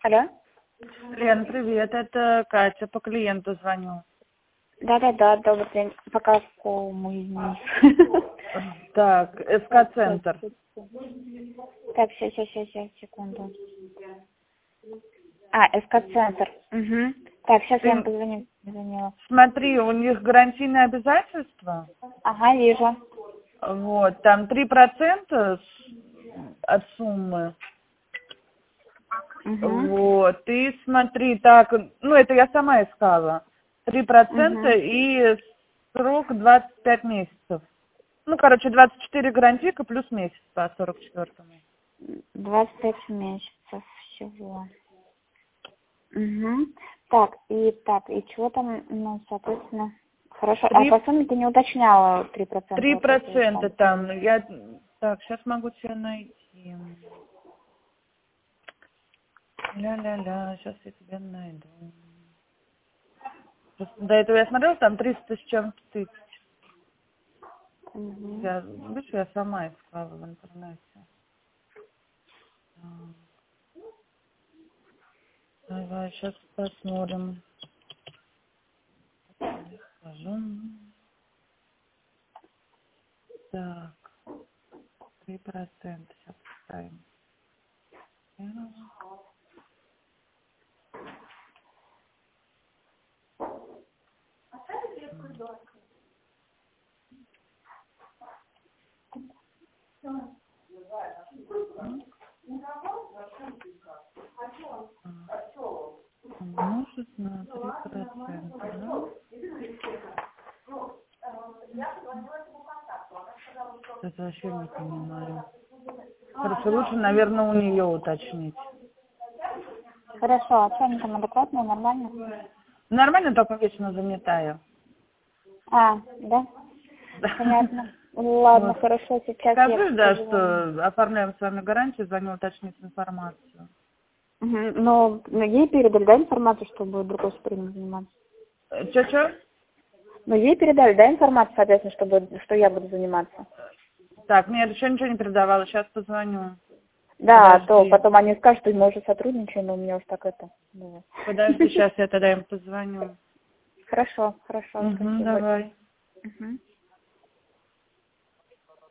Алло? Лен, привет, это Катя, по клиенту звоню. Да, добрый день. По какому из них? Так, СК-центр. Так, сейчас, секунду. СК-центр. Угу. Так, сейчас я им позвонила. Смотри, у них гарантийные обязательства. Ага, вижу. Вот, там 3% от суммы. Угу. Вот, и смотри, так, это я сама искала. 3% и срок 25 месяцев. 24 гарантийка плюс месяц по 44-му. 25 месяцев всего. Угу. Так, и чего там, соответственно... Хорошо, а по сумме ты не уточняла 3%? 3% там, Так, сейчас могу тебе найти. Ля-ля-ля, сейчас я тебя найду. Просто до этого я смотрела, там 300 с чем-то тысяч. Угу. Видишь, я сама искала в интернете. Давай, сейчас посмотрим. Скажу. Так, 3%. Сейчас поставим. Умножить на 3%, да? Это вообще не понимаю. Короче, лучше, наверное, у нее уточнить. Хорошо, а что они там адекватные, нормально? Нормально, только вечно занятая. Да? Да. Понятно. Ладно, Вот. хорошо, сейчас Скажи, я да, позвоню. что оформляем с вами гарантию, звоню уточнить информацию. Угу. Но ей передали, да, информацию, что будет другой спринг заниматься? Чё? Но ей передали, да, информацию, соответственно, что я буду заниматься? Так, нет, еще ничего не передавала, сейчас позвоню. Да, Подожди. то потом они скажут, что мы уже сотрудничаем, но у меня уж так это... Да. Подожди, сейчас я тогда им позвоню. Хорошо, Угу, спасибо. давай. Угу.